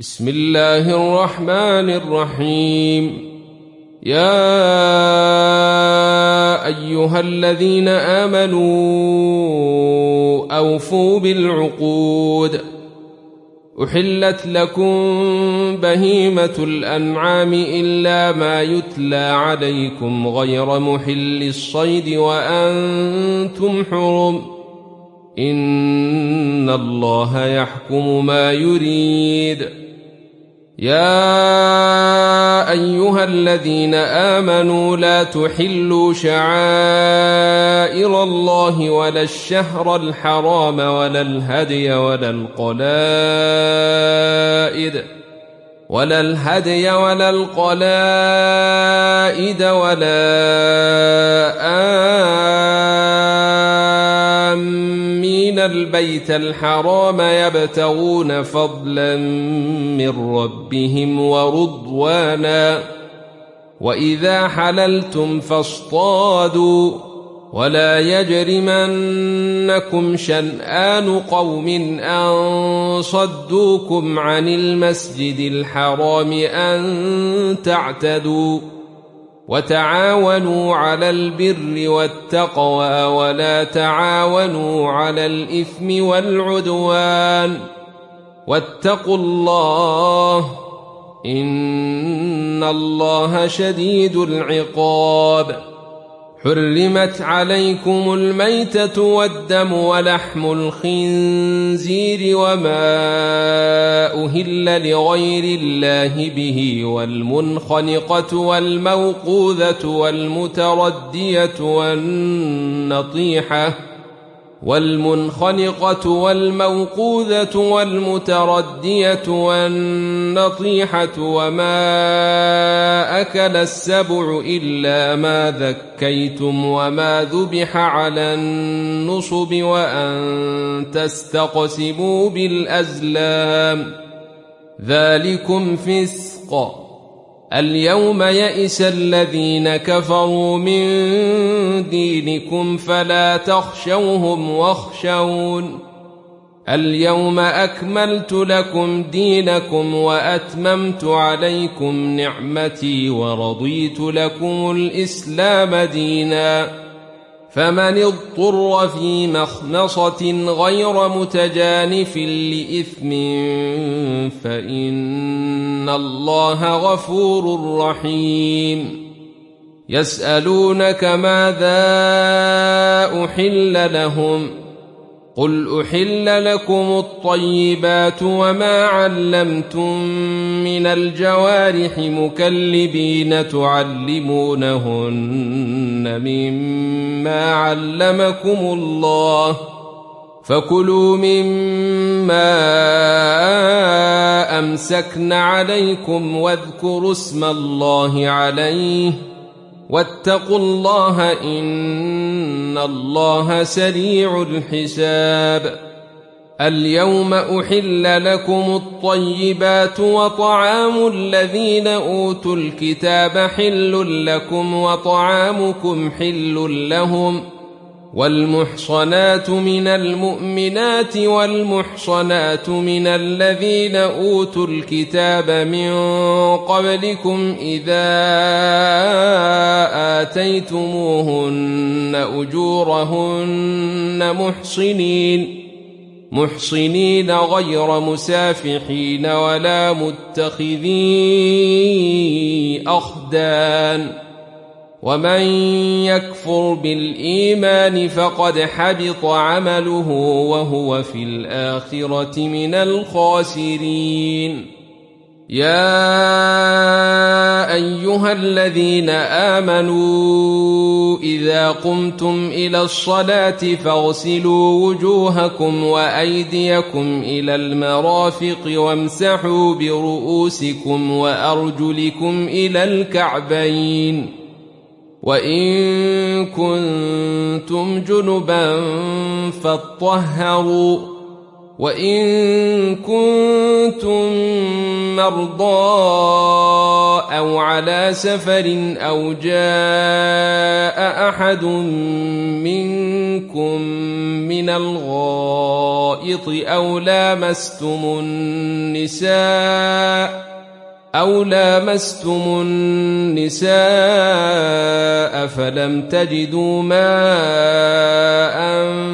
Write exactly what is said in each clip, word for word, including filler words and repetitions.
بسم الله الرحمن الرحيم. يا أيها الذين آمنوا أوفوا بالعقود. أحلت لكم بهيمة الأنعام إلا ما يتلى عليكم غير محل الصيد وأنتم حرم، إن الله يحكم ما يريد. يا أيها الذين آمنوا لا تحلوا شعائر الله ولا الشهر الحرام ولا الهدي ولا القلائد ولا الهدي ولا القلائد ولا آمين البيت الحرام يبتغون فضلا من ربهم ورضوانا، وإذا حللتم فاصطادوا، ولا يجرمنكم شنآن قوم أن صدوكم عن المسجد الحرام أن تعتدوا، وتعاونوا على البر والتقوى ولا تعاونوا على الإثم والعدوان، واتقوا الله إن الله شديد العقاب. حرمت عليكم الميتة والدم ولحم الخنزير وما أهل لغير الله به، والمنخنقة والموقوذة والمتردية والنطيحة والمنخنقة والموقوذة والمتردية والنطيحة وما أكل السبع إلا ما ذكيتم وما ذبح على النصب وأن تستقسموا بالأزلام، ذلكم فسق. اليوم يئس الذين كفروا من دينكم فلا تخشوهم واخشون. اليوم أكملت لكم دينكم وأتممت عليكم نعمتي ورضيت لكم الإسلام دينا، فمن اضطر في مخمصة غير متجانف لإثم فإن الله غفور رحيم. يسألونك ماذا أحل لهم، قل أحل لكم الطيبات وما علمتم من الجوارح مكلبين تعلمونهن مما علمكم الله، فكلوا مما أمسكن عليكم واذكروا اسم الله عليه، واتقوا الله إن الله سريع الحساب. اليوم أحل لكم الطيبات وطعام الذين أوتوا الكتاب حل لكم وطعامكم حل لهم، والمحصنات من المؤمنات والمحصنات من الذين أوتوا الكتاب من قبلكم إذا آتيتموهن أجورهن محصنين محصنين غير مسافحين ولا متخذي أخدان، ومن يكفر بالإيمان فقد حبط عمله وهو في الآخرة من الخاسرين. يا أيها الذين آمنوا إذا قمتم إلى الصلاة فاغسلوا وجوهكم وأيديكم إلى المرافق وامسحوا برؤوسكم وأرجلكم إلى الكعبين، وإن كنتم جنبا فاطهروا، وإن كنتم مرضى أو على سفر أو جاء أحد منكم من الغائط أو لامستم النساء أو لامستم النساء فلم تجدوا ماء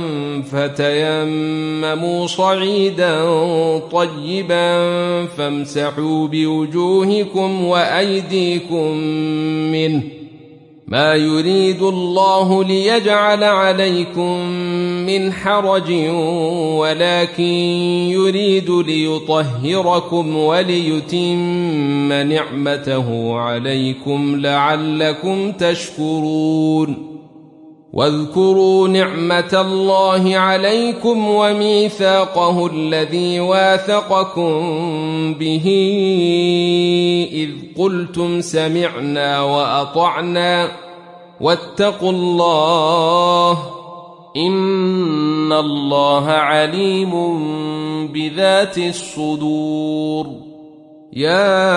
فتيمموا صعيدا طيبا فامسحوا بوجوهكم وأيديكم منه ما يريد الله ليجعل عليكم من حرج ولكن يريد ليطهركم وليتم نعمته عليكم لعلكم تشكرون واذكروا نعمة الله عليكم وميثاقه الذي واثقكم به إذ قلتم سمعنا وأطعنا واتقوا الله إن الله عليم بذات الصدور يا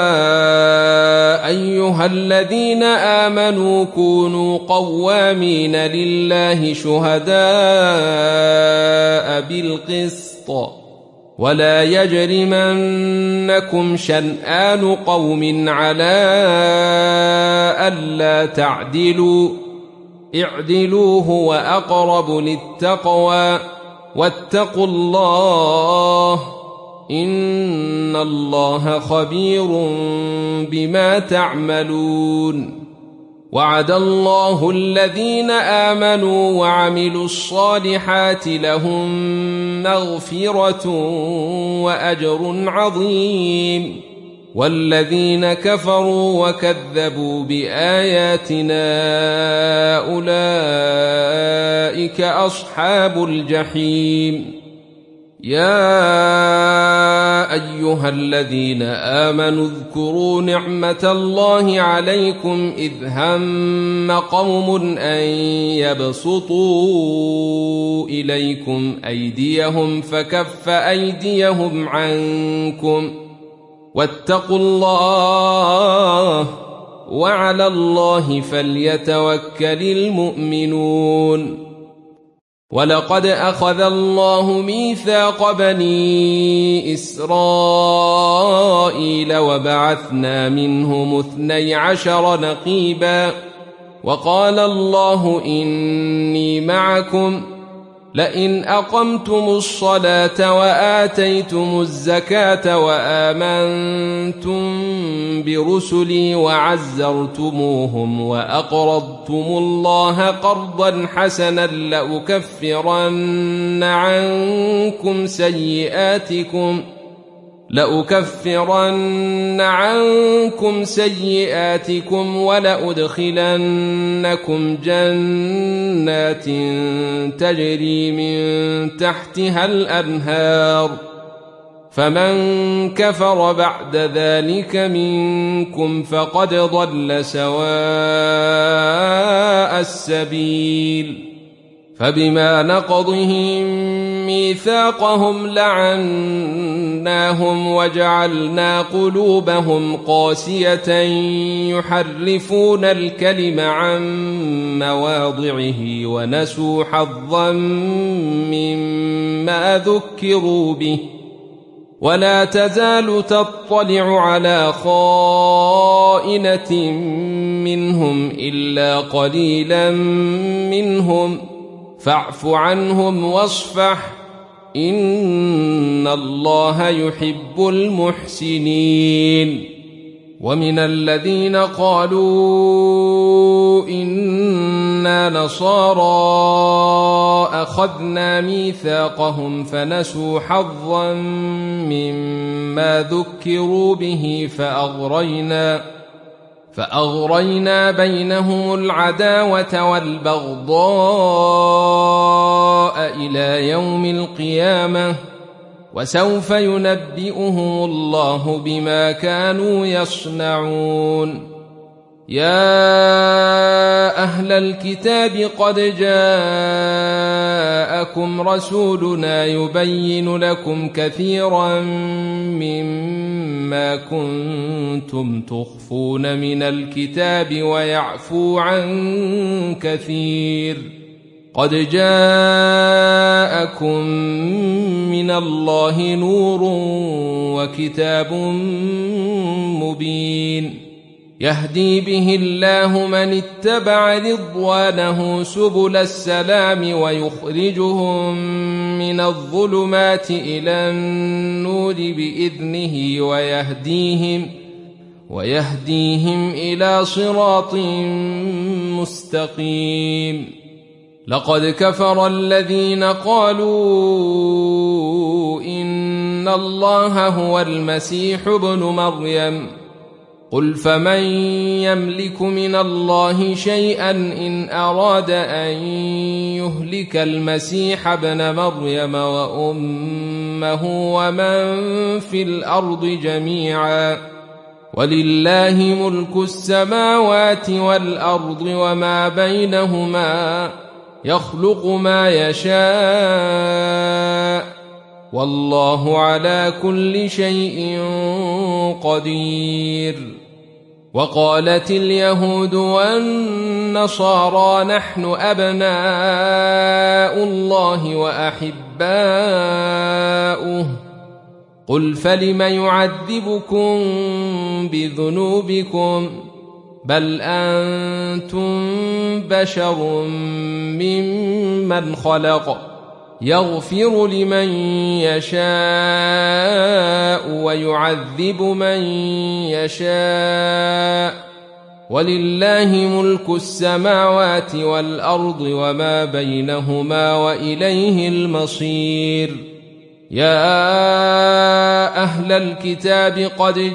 أيها الذين آمنوا كونوا قوامين لله شهداء بالقسط ولا يجرمنكم شنآن قوم على ألا تعدلوا اعدلوا هو أقرب للتقوى واتقوا الله إن الله خبير بما تعملون وعد الله الذين آمنوا وعملوا الصالحات لهم مغفرة وأجر عظيم والذين كفروا وكذبوا بآياتنا أولئك أصحاب الجحيم يا أيها الذين آمنوا اذكروا نعمة الله عليكم إذ هم قوم أن يبسطوا إليكم أيديهم فكف أيديهم عنكم واتقوا الله وعلى الله فليتوكل المؤمنون ولقد أخذ الله ميثاق بني إسرائيل وبعثنا منهم اثني عشر نقيبا وقال الله إني معكم لئن أقمتم الصلاة وآتيتم الزكاة وآمنتم برسلي وعزرتموهم وأقرضتم الله قرضا حسنا لأكفرن عنكم سيئاتكم لأكفرن عنكم سيئاتكم ولأدخلنكم جنات تجري من تحتها الأنهار فمن كفر بعد ذلك منكم فقد ضل سواء السبيل فبما نقضهم ميثاقهم لعناهم وجعلنا قلوبهم قاسية يحرفون الكلم عن مواضعه ونسوا حظا مما ذكروا به ولا تزال تطلع على خائنة منهم إلا قليلا منهم فاعف عنهم واصفح إن الله يحب المحسنين ومن الذين قالوا إنا نصارى أخذنا ميثاقهم فنسوا حظا مما ذكروا به فأغرينا فأغرينا بينهم العداوة والبغضاء إلى يوم القيامة وسوف ينبئهم الله بما كانوا يصنعون يا أهل الكتاب قد جاءكم رسولنا يبين لكم كثيرا مما ما كنتم تخفون من الكتاب ويعفو عن كثير. قد جاءكم من الله نور وكتاب مبين يهدي به الله من اتبع رضوانه سبل السلام ويخرجهم من الظلمات إلى النور بإذنه ويهديهم ويهديهم إلى صراط مستقيم. لقد كفر الذين قالوا إن الله هو المسيح ابن مريم قل فمن يملك من الله شيئا إن أراد أن يهلك المسيح ابن مريم وأمه ومن في الأرض جميعا ولله ملك السماوات والأرض وما بينهما يخلق ما يشاء والله على كل شيء قدير. وقالت اليهود والنصارى نحن أبناء الله وأحباؤه قل فلم يعذبكم بذنوبكم بل أنتم بشر ممن خلق يغفر لمن يشاء ويعذب من يشاء ولله ملك السماوات والأرض وما بينهما وإليه المصير. يا أهل الكتاب قد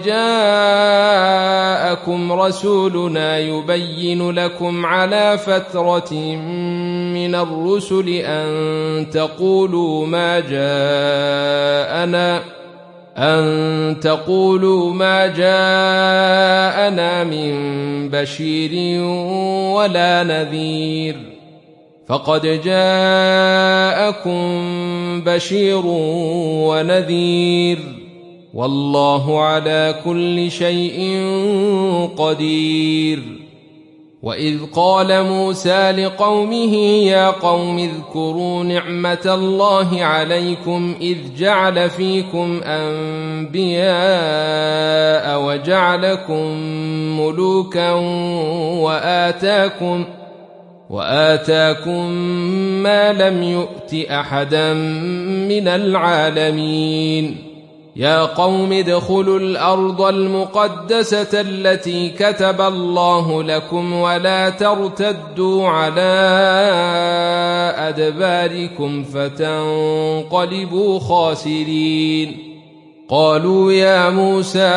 جاءكم رسولنا يبين لكم على فترة من الرسل أن تقولوا ما جاءنا أن تقولوا ما جاءنا من بشير ولا نذير فقد جاءكم بشير ونذير والله على كل شيء قدير. وإذ قال موسى لقومه يا قوم اذكروا نعمة الله عليكم إذ جعل فيكم أنبياء وجعلكم ملوكا وآتاكم وآتاكم ما لم يؤت أحدا من العالمين. يا قوم ادخلوا الأرض المقدسة التي كتب الله لكم ولا ترتدوا على أدباركم فتنقلبوا خاسرين. قالوا يا موسى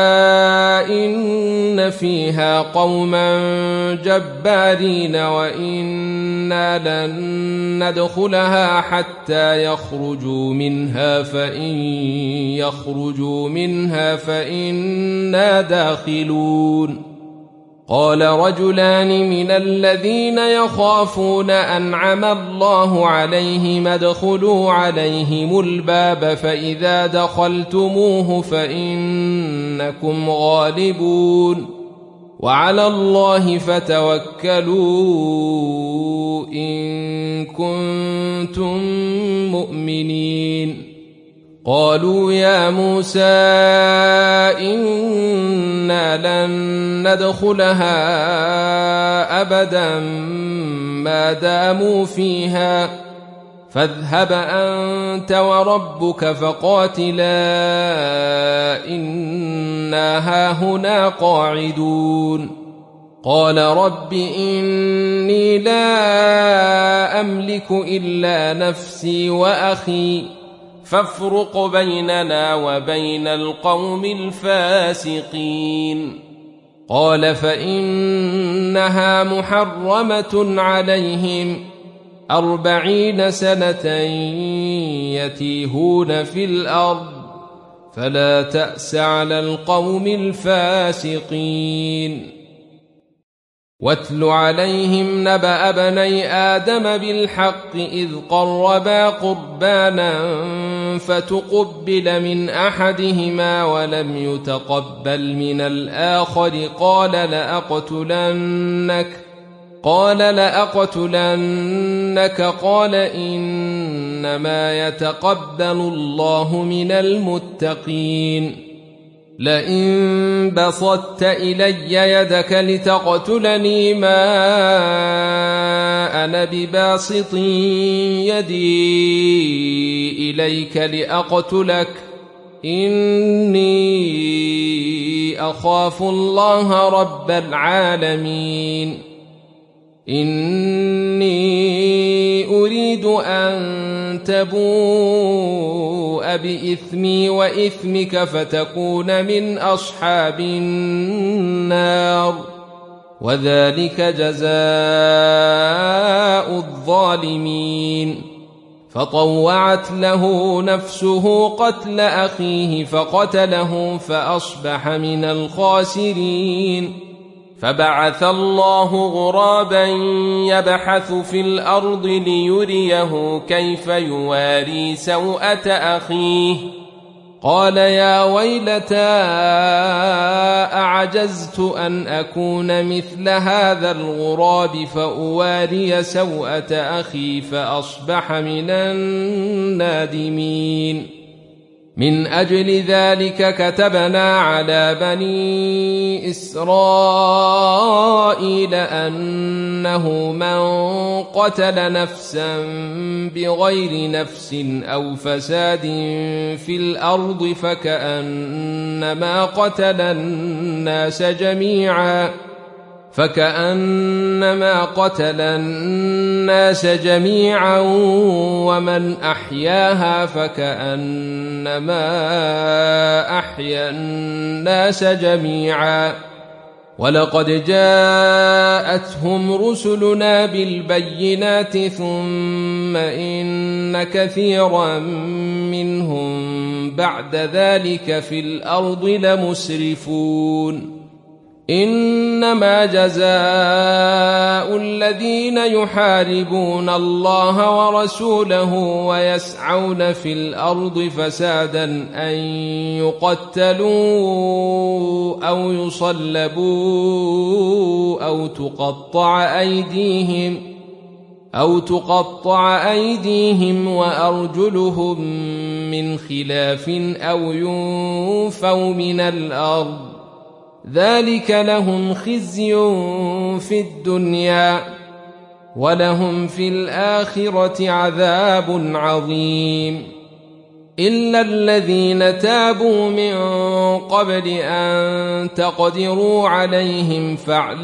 إن فيها قوما جبارين وإنا لن ندخلها حتى يخرجوا منها فإن يخرجوا منها فإنا داخلون. قال رجلان من الذين يخافون أنعم الله عليهم ادخلوا عليهم الباب فإذا دخلتموه فإنكم غالبون وعلى الله فتوكلوا إن كنتم مؤمنين. قالوا يا موسى إنا لن ندخلها أبدا ما داموا فيها فاذهب أنت وربك فقاتلا إنا هاهنا قاعدون. قال رب إني لا أملك إلا نفسي وأخي فافرق بيننا وبين القوم الفاسقين. قال فإنها محرمة عليهم أربعين سنة يتيهون في الأرض فلا تأس على القوم الفاسقين. واتل عليهم نبأ بني آدم بالحق إذ قربا قربانا فتقبل من أحدهما ولم يتقبل من الآخر قال لأقتلنك قال لأقتلنك قال إنما يتقبل الله من المتقين لئن بسطت إلي يدك لتقتلني ما أنا بباسط يدي إليك لأقتلك إني أخاف الله رب العالمين إني أريد أن تبوء بإثمي وإثمك فتكون من أصحاب النار وذلك جزاء الظالمين فطوعت له نفسه قتل أخيه فقتله فأصبح من الخاسرين فبعث الله غرابا يبحث في الأرض ليريه كيف يواري سوءة أخيه قال يا ويلتى أعجزت أن أكون مثل هذا الغراب فأواري سوءة أخي فأصبح من النادمين من أجل ذلك كتبنا على بني إسرائيل أنه من قتل نفسا بغير نفس أو فساد في الأرض فكأنما قتل الناس جميعا فكأنما قتل الناس جميعا ومن أحياها فكأنما أحيا الناس جميعا ولقد جاءتهم رسلنا بالبينات ثم إن كثيرا منهم بعد ذلك في الأرض لمسرفون إنما جزاء الذين يحاربون الله ورسوله ويسعون في الأرض فسادا أن يقتلوا أو يصلبوا أو تقطع أيديهم أو تقطع أيديهم وأرجلهم من خلاف أو ينفوا من الأرض ذلك لهم خزي في الدنيا ولهم في الآخرة عذاب عظيم إلا الذين تابوا من قبل أن تقدروا عليهم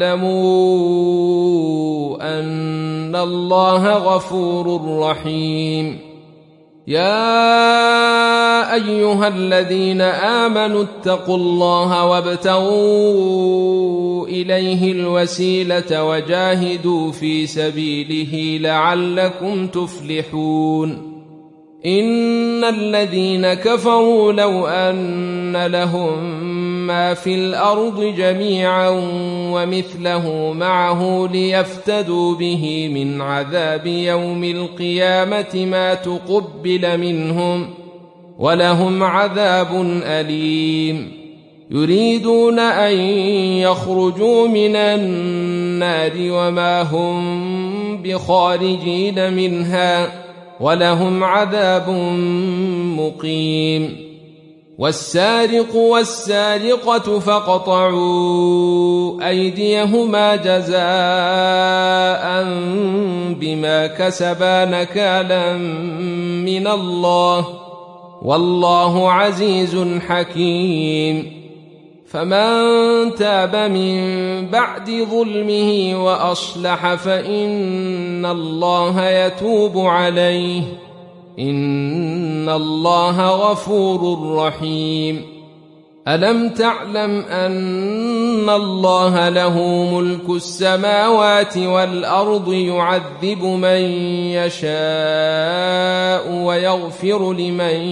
فاعلموا أن الله غفور رحيم يا أيها الذين آمنوا اتقوا الله وابتغوا إليه الوسيلة وجاهدوا في سبيله لعلكم تفلحون إن الذين كفروا لو أن لهم ما في الأرض جميعا ومثله معه ليفتدوا به من عذاب يوم القيامة ما تقبل منهم ولهم عذاب أليم يريدون أن يخرجوا من النار وما هم بخارجين منها ولهم عذاب مقيم والسارق والسارقة فاقطعوا أيديهما جزاء بما كسبا نكالا من الله والله عزيز حكيم فمن تاب من بعد ظلمه وأصلح فإن الله يتوب عليه إن الله غفور رحيم ألم تعلم أن الله له ملك السماوات والأرض يعذب من يشاء ويغفر لمن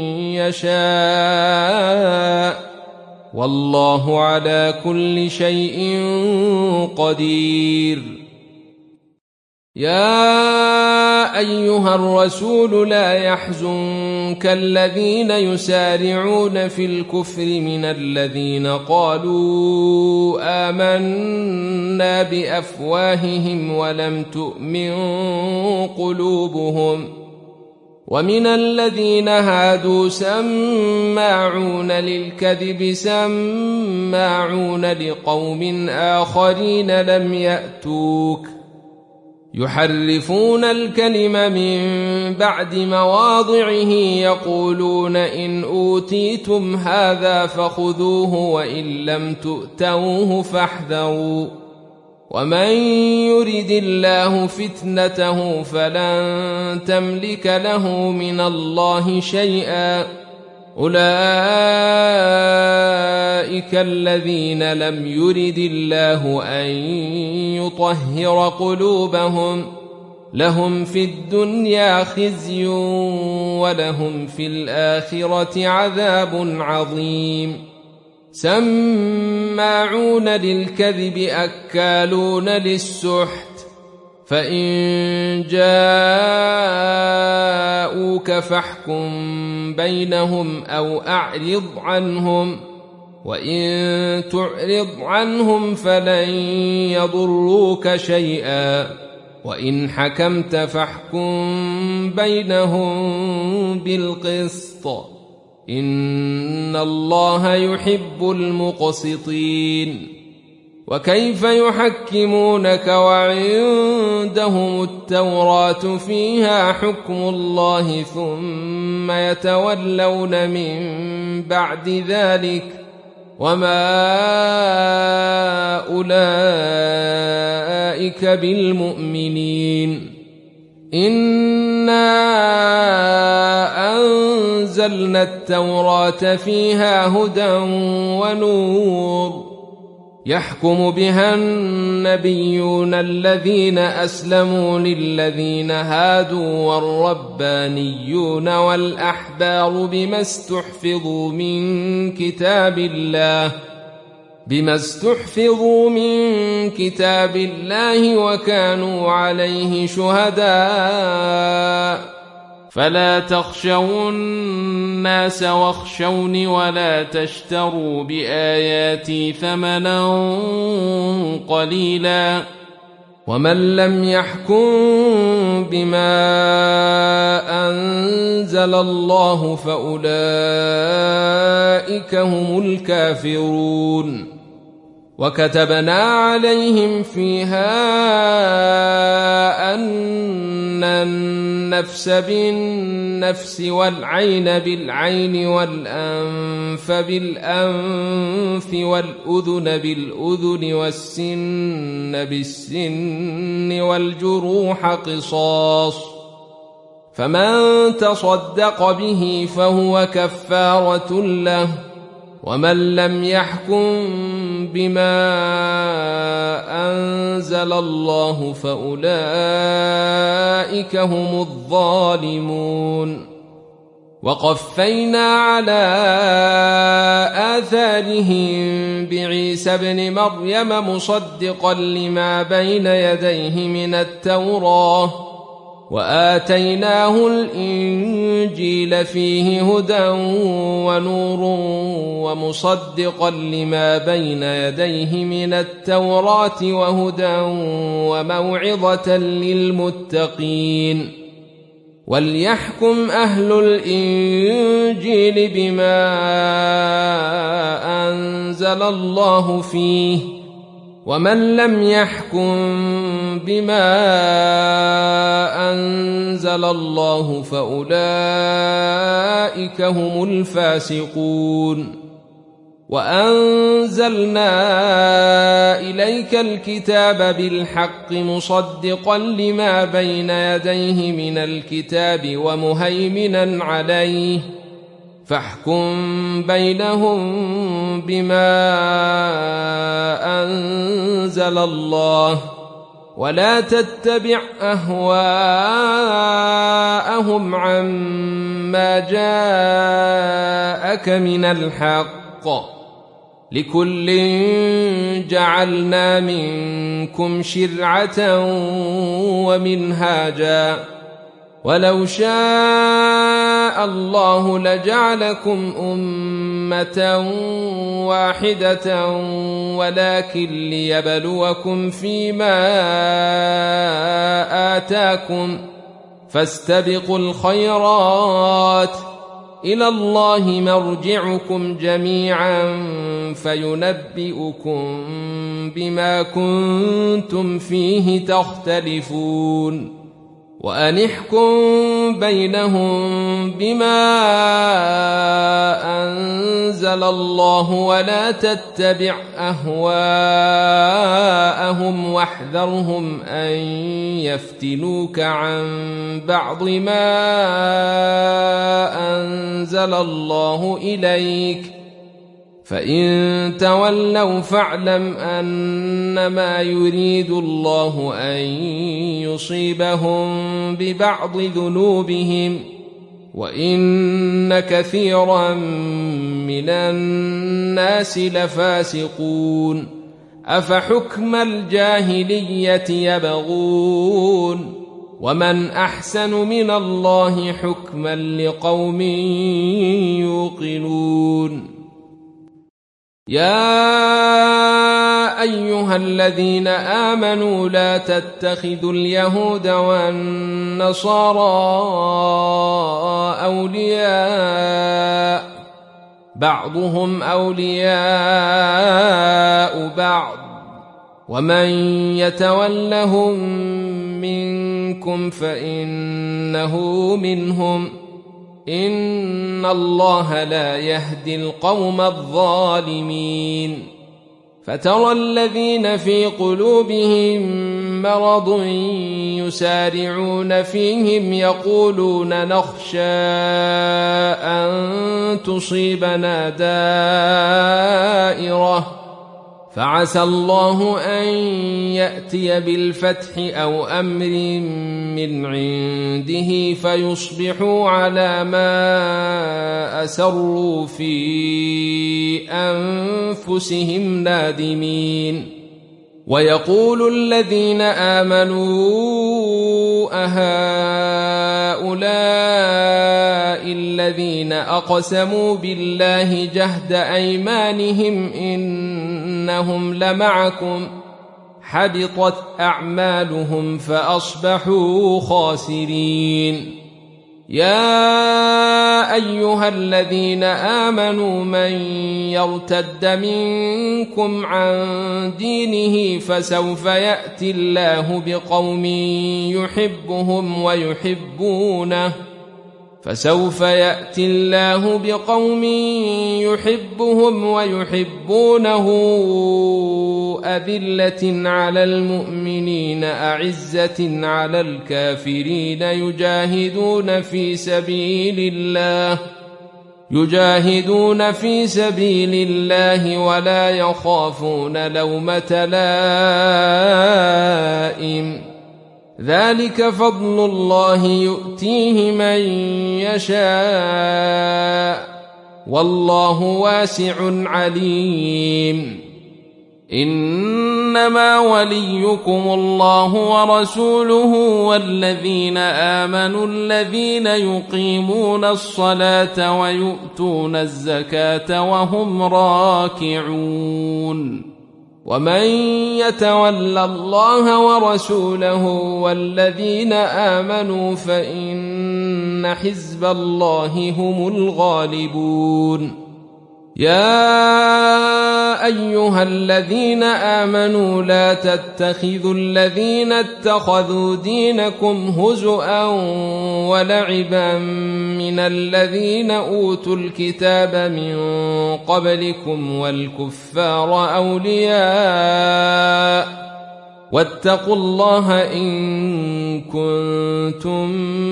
يشاء والله على كل شيء قدير يا أيها الرسول لا يحزنك الذين يسارعون في الكفر من الذين قالوا آمنا بأفواههم ولم تؤمن قلوبهم ومن الذين هادوا سماعون للكذب سماعون لقوم آخرين لم يأتوك يحرفون الكلم من بعد مواضعه يقولون إن أوتيتم هذا فخذوه وإن لم تؤتوه فاحذروا ومن يرد الله فتنته فلن تملك له من الله شيئا أولئك الذين لم يرد الله أن يطهر قلوبهم لهم في الدنيا خزي ولهم في الآخرة عذاب عظيم سماعون للكذب أكالون للسحت فإن جاءوك فاحكم بينهم أو أعرض عنهم وإن تعرض عنهم فلن يضروك شيئا وإن حكمت فاحكم بينهم بالقسط إن الله يحب المقسطين وكيف يحكمونك وعندهم التوراة فيها حكم الله ثم يتولون من بعد ذلك وما أولئك بالمؤمنين إنا أنزلنا التوراة فيها هدى ونور يحكم بها النبيون الذين أسلموا للذين هادوا والربانيون والأحبار بما استحفظوا من كتاب الله بما استحفظوا من كتاب الله وكانوا عليه شهداء فلا تخشوا الناس واخشوني ولا تشتروا بآياتي ثمنا قليلا ومن لم يحكم بما أنزل الله فأولئك هم الكافرون وكتبنا عليهم فيها أن النفس بالنفس والعين بالعين والأنف بالأنف والأذن بالأذن والسن بالسن والجروح قصاص فمن تصدق به فهو كفارة له ومن لم يحكم بما أنزل الله فأولئك هم الظالمون وقفينا على آثارهم بعيسى ابن مريم مصدقا لما بين يديه من التوراة وآتيناه الإنجيل فيه هدى ونور ومصدقا لما بين يديه من التوراة وهدى وموعظة للمتقين وليحكم أهل الإنجيل بما أنزل الله فيه ومن لم يحكم بما أنزل الله فأولئك هم الفاسقون وأنزلنا إليك الكتاب بالحق مصدقا لما بين يديه من الكتاب ومهيمنا عليه فاحكم بينهم بما أنزل الله ولا تتبع أهواءهم عما جاءك من الحق لكل جعلنا منكم شرعة ومنهاجا ولو شاء الله لجعلكم أمة واحدة ولكن ليبلوكم فيما آتاكم فاستبقوا الخيرات إلى الله مرجعكم جميعا فينبئكم بما كنتم فيه تختلفون وأن احكم بينهم بما أنزل الله ولا تتبع أهواءهم واحذرهم أن يفتنوك عن بعض ما أنزل الله إليك فإن تولوا فاعلم أنما يريد الله أن يصيبهم ببعض ذنوبهم وإن كثيرا من الناس لفاسقون أفحكم الجاهلية يبغون ومن أحسن من الله حكما لقوم يوقنون يا أيها الذين آمنوا لا تتخذوا اليهود والنصارى أولياء بعضهم أولياء بعض ومن يتولهم منكم فإنه منهم إن الله لا يهدي القوم الظالمين فترى الذين في قلوبهم مرض يسارعون فيهم يقولون نخشى أن تصيبنا دائرة فعسى الله أن يأتي بالفتح أو أمر من عنده فيصبحوا على ما أسروا في أنفسهم نادمين ويقول الذين آمنوا أهؤلاء الذين أقسموا بالله جهد أيمانهم إنهم لمعكم حبطت أعمالهم فأصبحوا خاسرين يا أيها الذين آمنوا من يرتد منكم عن دينه فسوف يأتي الله بقوم يحبهم ويحبونه فسوف يأتي الله بقوم يحبهم ويحبونه أذلة على المؤمنين أعزة على الكافرين يجاهدون في سبيل الله يجاهدون في سبيل الله ولا يخافون لومة لائم ذلك فضل الله يؤتيه من يشاء والله واسع عليم إنما وليكم الله ورسوله والذين آمنوا الذين يقيمون الصلاة ويؤتون الزكاة وهم راكعون ومن يتول الله ورسوله والذين آمنوا فإن حزب الله هم الغالبون يا أيها الذين آمنوا لا تتخذوا الذين اتخذوا دينكم هزؤا ولعبا من الذين أوتوا الكتاب من قبلكم والكفار أولياء واتقوا الله إن كنتم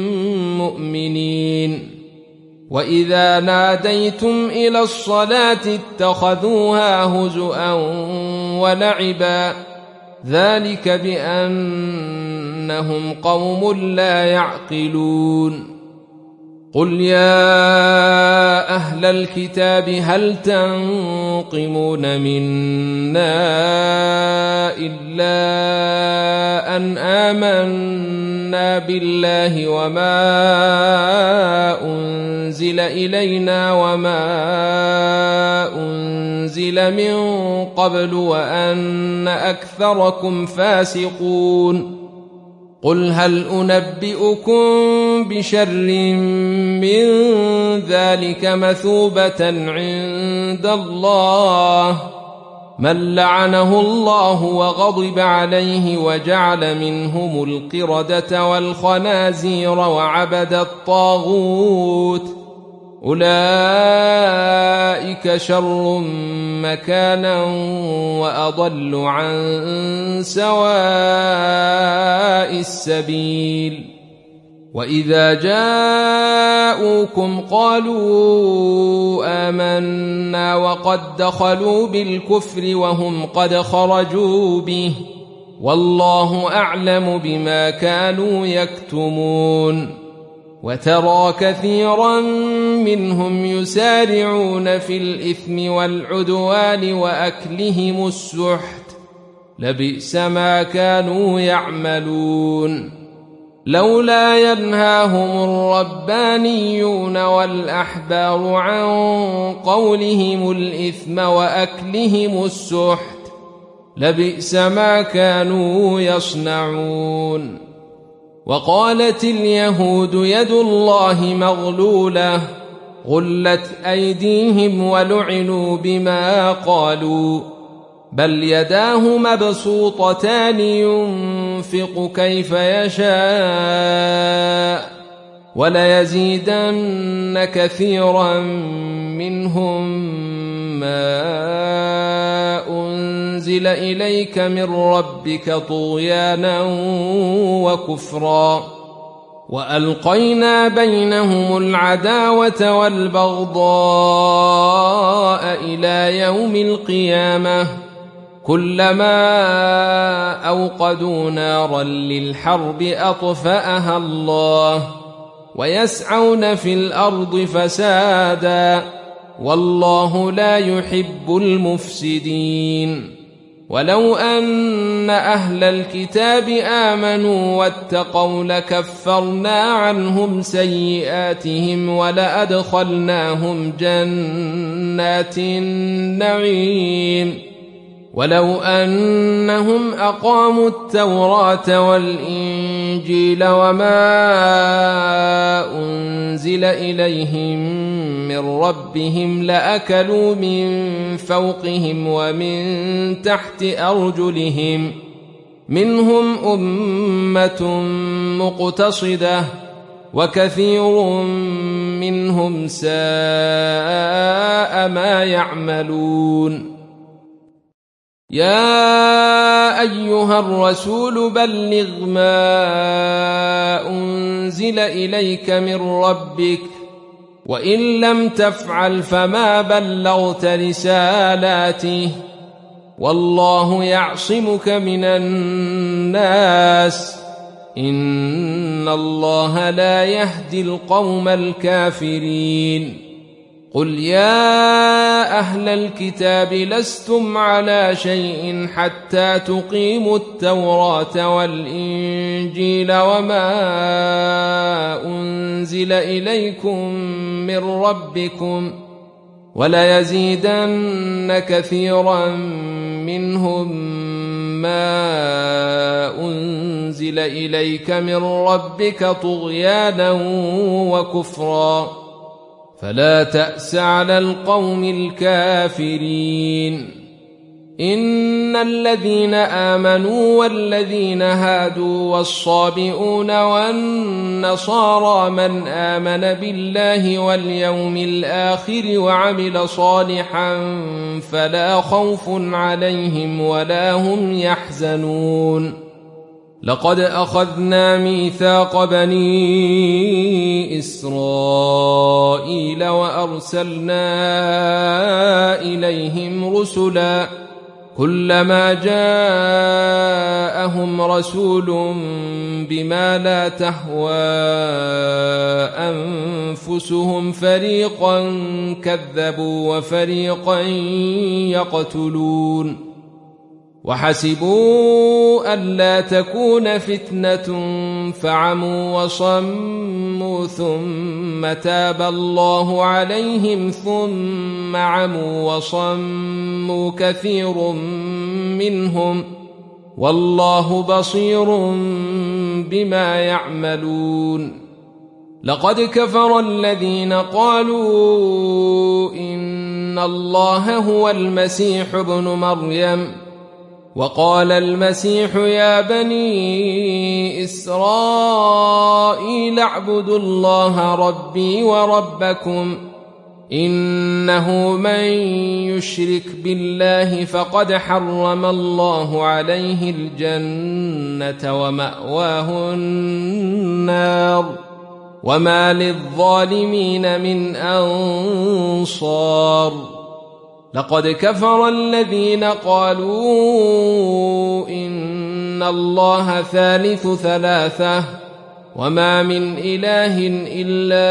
مؤمنين وإذا ناديتم إلى الصلاة اتخذوها هزؤا ولعبا ذلك بأنهم قوم لا يعقلون قل يا أهل الكتاب هل تنقمون منا إلا أن آمنا بالله وما أنزل إلينا وما أنزل من قبل وأن أكثركم فاسقون قل هل أنبئكم بشر من ذلك مثوبة عند الله من لعنه الله وغضب عليه وجعل منهم القردة والخنازير وعبد الطاغوت أولئك شر مكانا وأضل عن سواء السبيل وإذا جاءوكم قالوا آمنا وقد دخلوا بالكفر وهم قد خرجوا به والله أعلم بما كانوا يكتمون وترى كثيرا منهم يسارعون في الإثم والعدوان وأكلهم السحت لبئس ما كانوا يعملون لولا ينهاهم الربانيون والأحبار عن قولهم الإثم وأكلهم السحت لبئس ما كانوا يصنعون وقالت اليهود يد الله مغلولة غلت أيديهم ولعنوا بما قالوا بل يداه مبسوطتان ينفق كيف يشاء وليزيدن كثيرا منهم ما أنزل إليك من ربك طغيانا وكفرا وألقينا بينهم العداوة والبغضاء إلى يوم القيامة كلما أوقدوا نارا للحرب أطفأها الله ويسعون في الأرض فسادا والله لا يحب المفسدين ولو أن أهل الكتاب آمنوا واتقوا لكفرنا عنهم سيئاتهم ولأدخلناهم جنات النعيم ولو أنهم أقاموا التوراة والإنجيل وما أنزل إليهم من ربهم لأكلوا من فوقهم ومن تحت أرجلهم منهم أمة مقتصدة وكثير منهم ساء ما يعملون يا أيها الرسول بلغ ما أنزل إليك من ربك وإن لم تفعل فما بلغت رسالاته والله يعصمك من الناس إن الله لا يهدي القوم الكافرين قل يا أهل الكتاب لستم على شيء حتى تقيموا التوراة والإنجيل وما أنزل إليكم من ربكم وليزيدن كثيرا منهم ما أنزل إليك من ربك طغيانا وكفرا فلا تأس على القوم الكافرين إن الذين آمنوا والذين هادوا والصابئون والنصارى من آمن بالله واليوم الآخر وعمل صالحا فلا خوف عليهم ولا هم يحزنون لقد أخذنا ميثاق بني إسرائيل وأرسلنا إليهم رسلا كلما جاءهم رسول بما لا تهوى أنفسهم فريقا كذبوا وفريقا يقتلون وحسبوا ألا تكون فتنة فعموا وصموا ثم تاب الله عليهم ثم عموا وصموا كثير منهم والله بصير بما يعملون لقد كفر الذين قالوا إن الله هو المسيح ابن مريم وقال المسيح يا بني إسرائيل اعبدوا الله ربي وربكم إنه من يشرك بالله فقد حرم الله عليه الجنة ومأواه النار وما للظالمين من أنصار لقد كفر الذين قالوا إن الله ثالث ثلاثة وما من إله إلا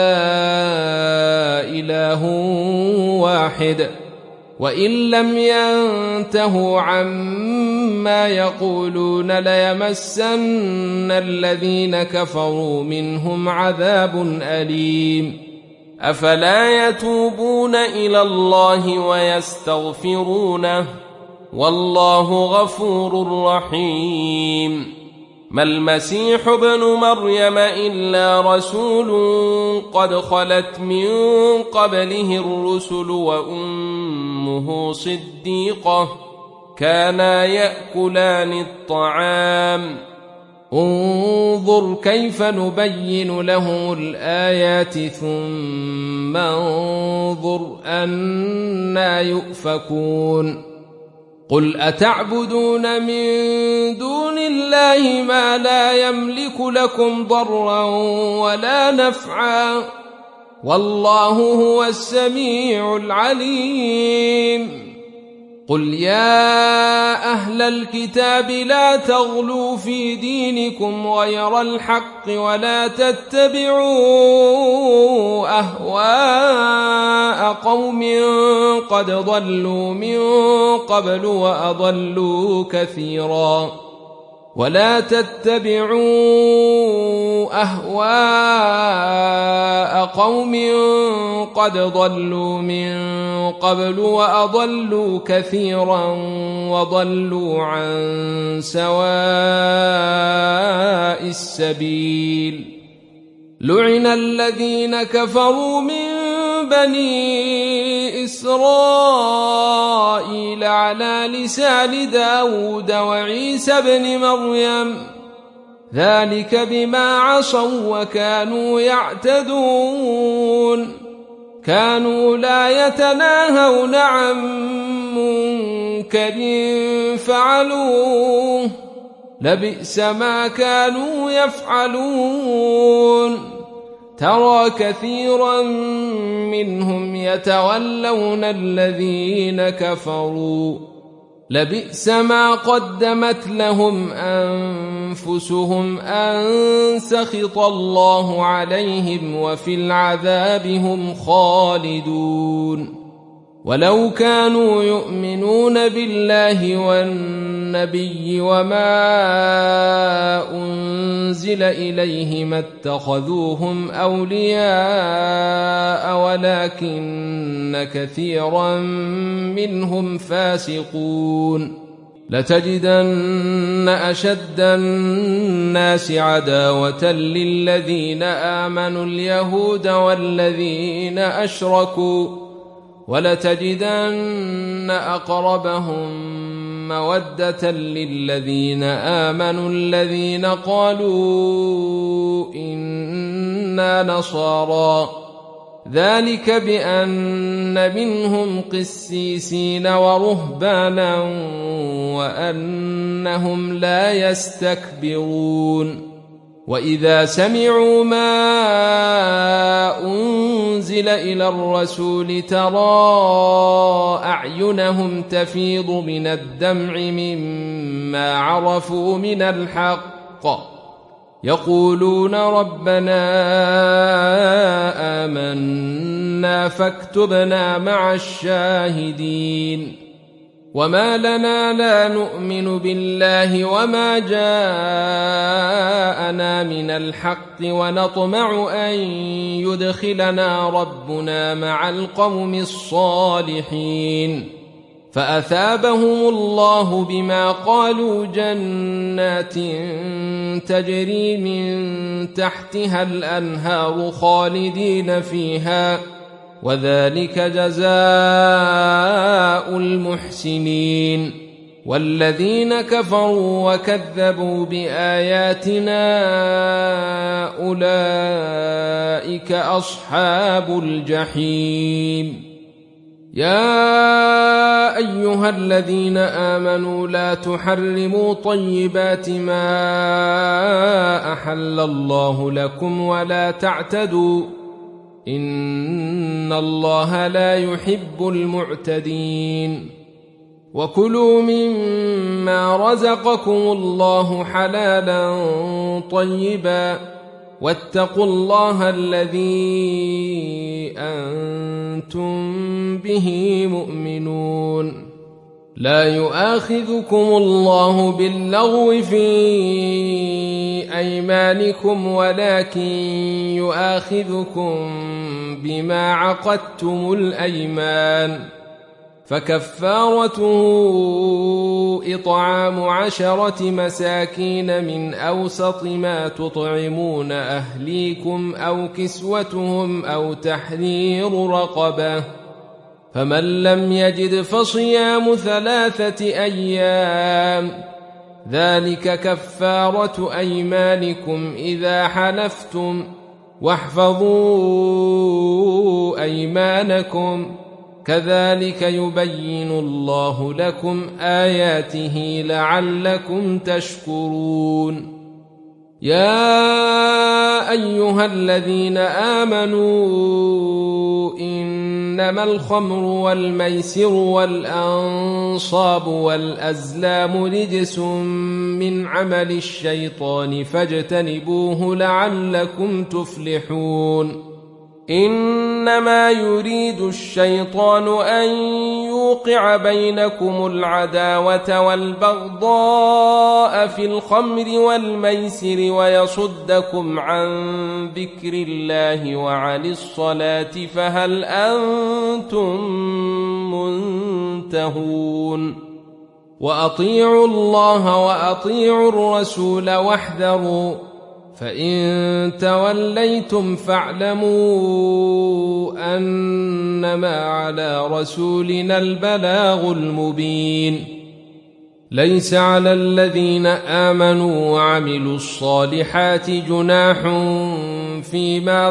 إله واحد وإن لم ينتهوا عما يقولون ليمسن الذين كفروا منهم عذاب أليم أفلا يتوبون إلى الله ويستغفرونه والله غفور رحيم ما المسيح ابن مريم إلا رسول قد خلت من قبله الرسل وأمه صديقة كانا يأكلان الطعام انظر كيف نبين له الآيات ثم انظر أنا يؤفكون قل أتعبدون من دون الله ما لا يملك لكم ضرا ولا نفعا والله هو السميع العليم قل يا أهل الكتاب لا تغلوا في دينكم غير الحق ولا تتبعوا أهواء قوم قد ضلوا من قبل وأضلوا كثيرا ولا تتبعوا أهواء قوم قد ضلوا من قبل وأضلوا كثيرا وضلوا عن سواء السبيل لعن الذين كفروا من بني إسرائيل على لسان داود وعيسى بن مريم ذلك بما عصوا وكانوا يعتدون كانوا لا يتناهون عن منكر فعلوه لبئس ما كانوا يفعلون ترى كثيرا منهم يتولون الذين كفروا لبئس ما قدمت لهم أنفسهم أن سخط الله عليهم وفي العذاب هم خالدون ولو كانوا يؤمنون بالله والنبي وما أنزل إليه ما اتخذوهم أولياء ولكن كثيرا منهم فاسقون لتجدن أشد الناس عداوة للذين آمنوا اليهود والذين أشركوا ولتجدن أقربهم مودة للذين آمنوا الذين قالوا إنا نصارى ذلك بأن منهم قسيسين ورهبانا وأنهم لا يستكبرون وإذا سمعوا ما أنزل إلى الرسول ترى أعينهم تفيض من الدمع مما عرفوا من الحق يقولون ربنا آمنا فاكتبنا مع الشاهدين وما لنا لا نؤمن بالله وما جاءنا من الحق ونطمع أن يدخلنا ربنا مع القوم الصالحين فأثابهم الله بما قالوا جنات تجري من تحتها الأنهار خالدين فيها وذلك جزاء المحسنين والذين كفروا وكذبوا بآياتنا أولئك أصحاب الجحيم يا أيها الذين آمنوا لا تحرموا طيبات ما أحل الله لكم ولا تعتدوا إن الله لا يحب المعتدين وكلوا مما رزقكم الله حلالا طيبا واتقوا الله الذي أنتم به مؤمنون لا يؤاخذكم الله باللغو في أيمانكم ولكن يؤاخذكم بما عقدتم الأيمان فكفارته إطعام عشرة مساكين من أوسط ما تطعمون أهليكم أو كسوتهم أو تحرير رقبة فمن لم يجد فصيام ثلاثة أيام ذلك كفارة أيمانكم إذا حلفتم واحفظوا أيمانكم كذلك يبين الله لكم آياته لعلكم تشكرون يا أيها الذين آمنوا إنما الخمر والميسر والأنصاب والأزلام رجس من عمل الشيطان فاجتنبوه لعلكم تفلحون إنما يريد الشيطان أن يوقع بينكم العداوة والبغضاء في الخمر والميسر ويصدكم عن ذكر الله وعن الصلاة فهل أنتم منتهون وأطيعوا الله وأطيعوا الرسول واحذروا فإن توليتم فاعلموا أنما على رسولنا البلاغ المبين ليس على الذين آمنوا وعملوا الصالحات جناح فيما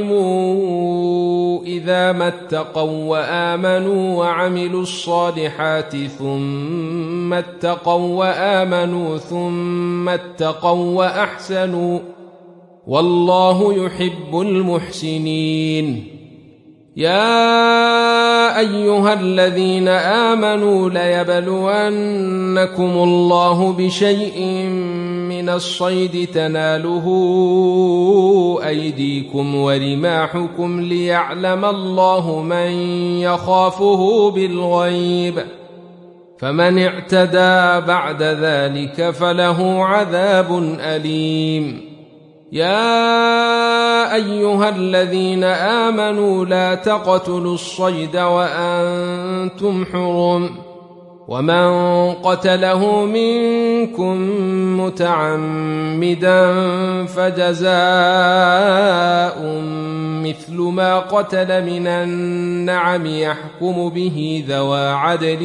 طعموا إذا ما اتقوا وآمنوا وعملوا الصالحات ثم اتقوا وآمنوا ثم اتقوا وأحسنوا والله يحب المحسنين يا أيها الذين آمنوا ليبلونكم الله بشيء من الصيد تناله أيديكم ورماحكم ليعلم الله من يخافه بالغيب فمن اعتدى بعد ذلك فله عذاب أليم يا أيها الذين آمنوا لا تقتلوا الصيد وأنتم حرم ومن قتله منكم متعمدا فجزاء مثل ما قتل من النعم يحكم به ذوى عدل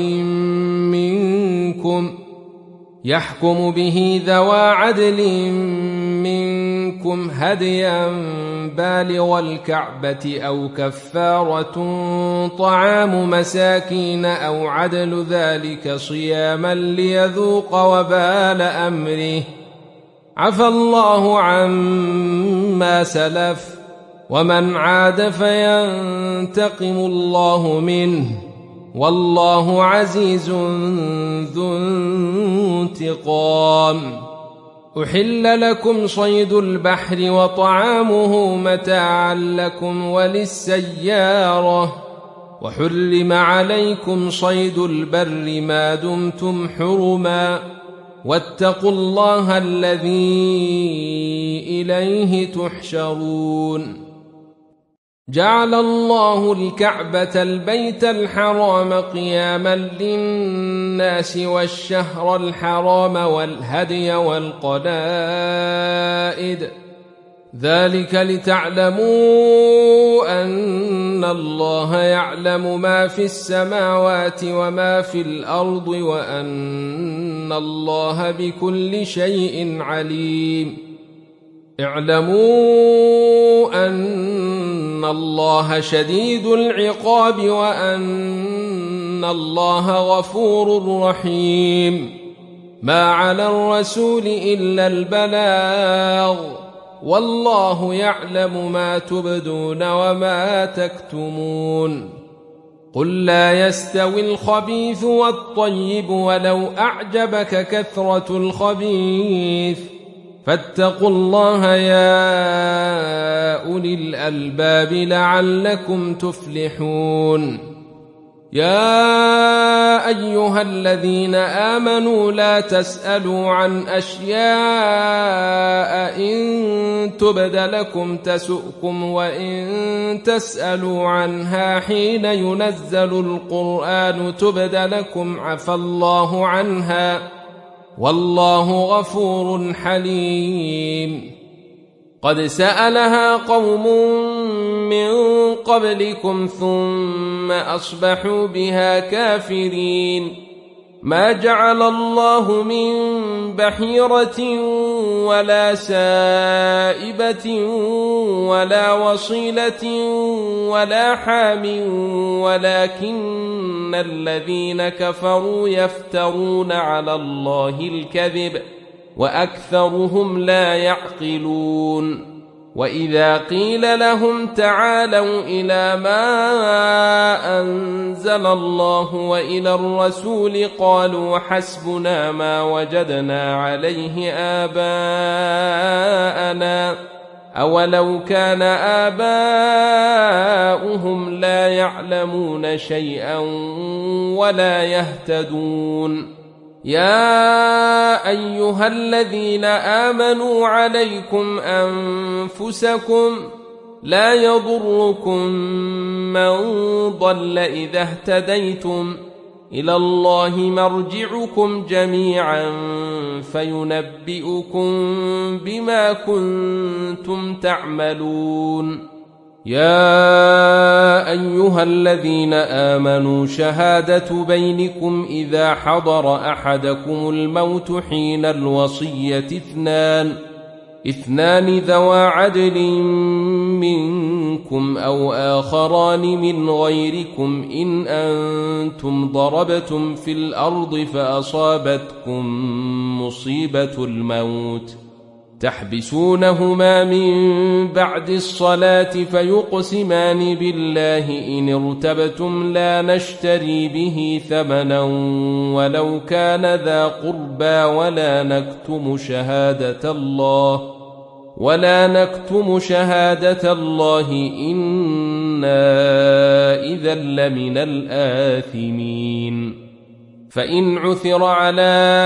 منكم يحكم به ذوى عدل منكم هديا بالغ الكعبة أو كفارة طعام مساكين أو عدل ذلك صياما ليذوق وبال أمره عفى الله عما سلف ومن عاد فينتقم الله منه والله عزيز ذو انتقام. أحل لكم صيد البحر وطعامه متاعا لكم وللسيارة وحرم عليكم صيد البر ما دمتم حرما واتقوا الله الذي إليه تحشرون. جعل الله الكعبة البيت الحرام قياما للناس والشهر الحرام والهدي والقلائد ذلك لتعلموا أن الله يعلم ما في السماوات وما في الأرض وأن الله بكل شيء عليم. اعلموا أن الله شديد العقاب وأن الله غفور رحيم. ما على الرسول إلا البلاغ والله يعلم ما تبدون وما تكتمون. قل لا يستوي الخبيث والطيب ولو أعجبك كثرة الخبيث فاتقوا الله يا أولي الألباب لعلكم تفلحون. يا أيها الذين آمنوا لا تسألوا عن أشياء إن تبد لكم تسؤكم وإن تسألوا عنها حين ينزل القرآن تبد لكم عفى الله عنها والله غفور حليم. قد سألها قوم من قبلكم ثم أصبحوا بها كافرين. ما جعل الله من بحيرة ولا سائبة ولا وصيلة ولا حام ولكن الذين كفروا يفترون على الله الكذب وأكثرهم لا يعقلون. وإذا قيل لهم تعالوا إلى ما أنزل الله وإلى الرسول قالوا حسبنا ما وجدنا عليه آباءنا أولو كان آباؤهم لا يعلمون شيئا ولا يهتدون. يا أيها الذين آمنوا عليكم أنفسكم لا يضركم من ضل إذا اهتديتم إلى الله مرجعكم جميعا فينبئكم بما كنتم تعملون. يا أيها الذين آمنوا شهادة بينكم إذا حضر أحدكم الموت حين الوصية اثنان اثنان ذوى عدل منكم أو آخران من غيركم إن أنتم ضربتم في الأرض فأصابتكم مصيبة الموت تحبسونهما من بعد الصلاة فيقسمان بالله إن ارتبتم لا نشتري به ثمنا ولو كان ذا قربى ولا نكتم شهادة الله ولا نكتم شهادة الله إنا إذا لمن الآثمين. فإن عثر على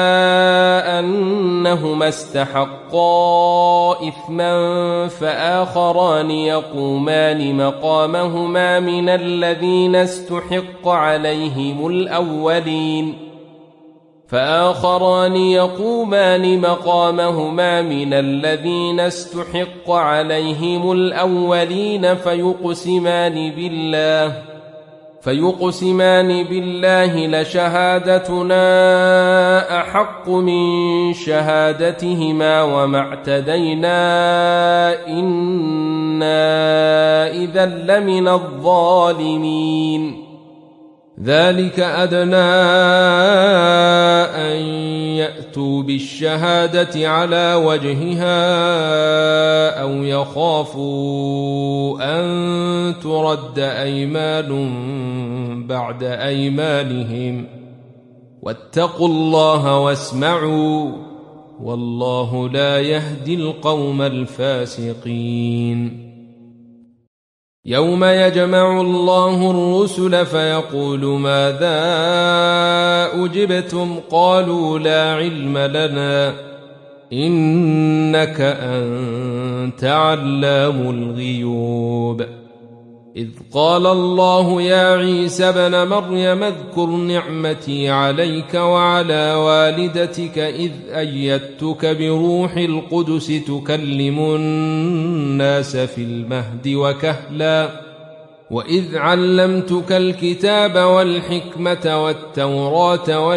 أنهما استحقا إثما فآخران يقومان مقامهما من الذين استحق عليهم الأولين فآخران يقومان مقامهما من الذين استحق عليهم الأولين فيقسمان بالله فيقسمان بالله لشهادتنا أحق من شهادتهما وما اعتدينا إنا إذا لمن الظالمين. ذلك أدنى أن يأتوا بالشهادة على وجهها أو يخافوا أن ترد أيمان بعد أيمانهم واتقوا الله واسمعوا والله لا يهدي القوم الفاسقين. يوم يجمع الله الرسل فيقول ماذا أجبتم قالوا لا علم لنا إنك أنت علام الغيوب. إذ قال الله يا عيسى ابن مريم اذكر نعمتي عليك وعلى والدتك إذ أيدتك بروح القدس تكلم الناس في المهد وكهلا وإذ علمتك الكتاب والحكمة والتوراة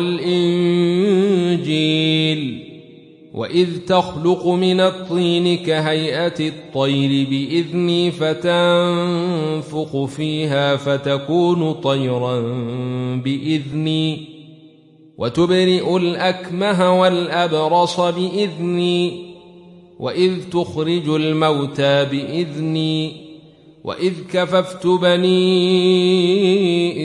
والإنجيل وإذ تخلق من الطين كهيئة الطير بإذني فتنفخ فيها فتكون طيرا بإذني وتبرئ الأكمه والأبرص بإذني وإذ تخرج الموتى بإذني وإذ كففت بني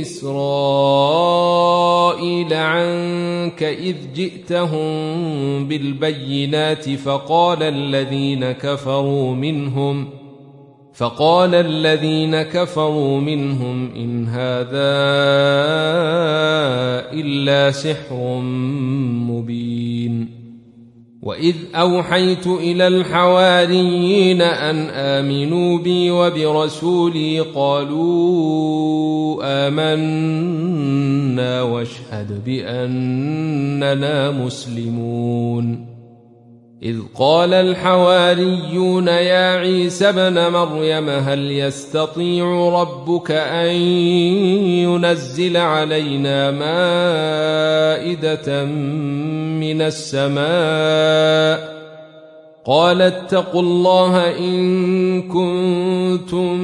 إسرائيل عنك إذ جئتهم بالبينات فقال الذين كفروا منهم فقال الذين كفروا منهم إن هذا إلا سحر مبين. وإذ أوحيت إلى الحواريين أن آمنوا بي وبرسولي قالوا آمنا واشهد بأننا مسلمون. إذ قال الحواريون يا عيسى ابن مريم هل يستطيع ربك أن ينزل علينا مائدة من السماء قال اتقوا الله إن كنتم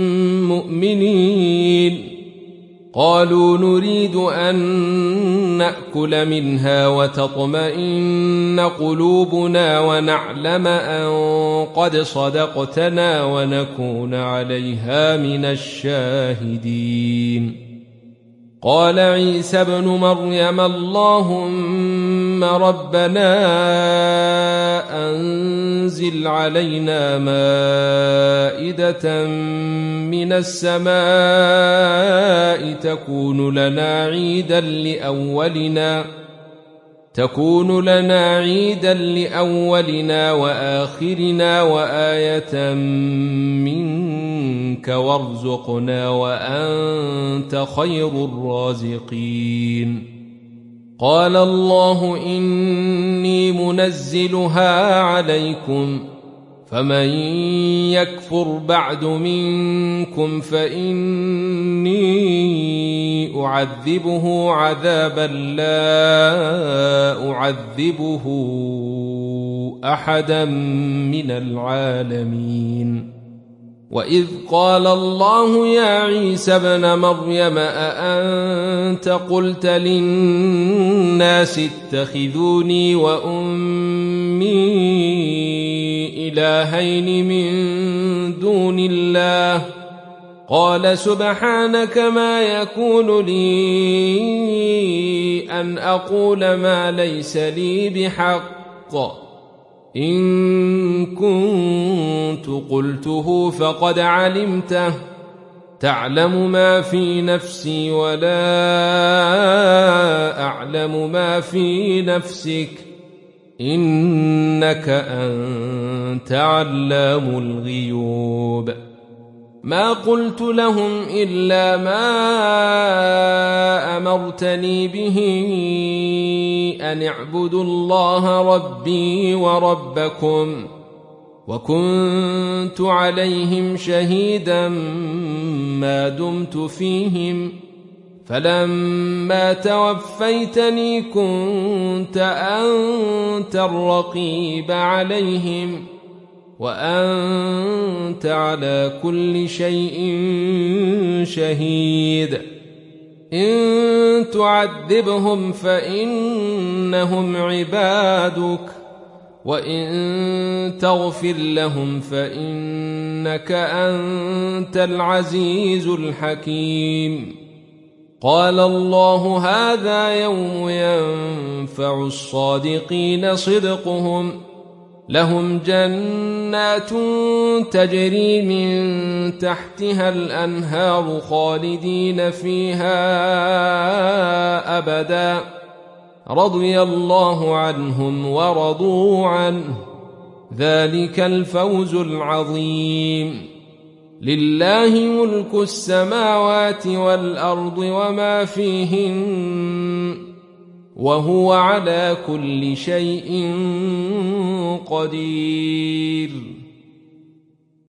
مؤمنين. قالوا نريد أن نأكل منها وتطمئن قلوبنا ونعلم أن قد صدقتنا ونكون عليها من الشاهدين. قال عيسى ابن مريم اللهم ربنا أنزل علينا مائدة من السماء تكون لنا عيدا لأولنا تكون لنا عيدا لأولنا وآخرنا وآية منك وارزقنا وأنت خير الرازقين. قال الله إني منزلها عليكم فمن يكفر بعد منكم فإني أعذبه عذابا لا أعذبه أحدا من العالمين. وإذ قال الله يا عيسى ابن مريم أأنت قلت للناس اتخذوني وأمي إلهين من دون الله قال سبحانك ما يكون لي أن أقول ما ليس لي بحق إن كنت قلته فقد علمته تعلم ما في نفسي ولا أعلم ما في نفسك إنك أنت علام الغيوب. ما قلت لهم إلا ما أمرتني به أن اعبدوا الله ربي وربكم وكنت عليهم شهيدا ما دمت فيهم فلما توفيتني كنت أنت الرقيب عليهم وأنت على كل شيء شهيد. إن تعذبهم فإن إنهم عبادك وإن تغفر لهم فإنك أنت العزيز الحكيم. قال الله هذا يوم ينفع الصادقين صدقهم لهم جنات تجري من تحتها الأنهار خالدين فيها أبدا رضي الله عنهم ورضوا عنه ذلك الفوز العظيم. لله ملك السماوات والأرض وما فيهن وهو على كل شيء قدير.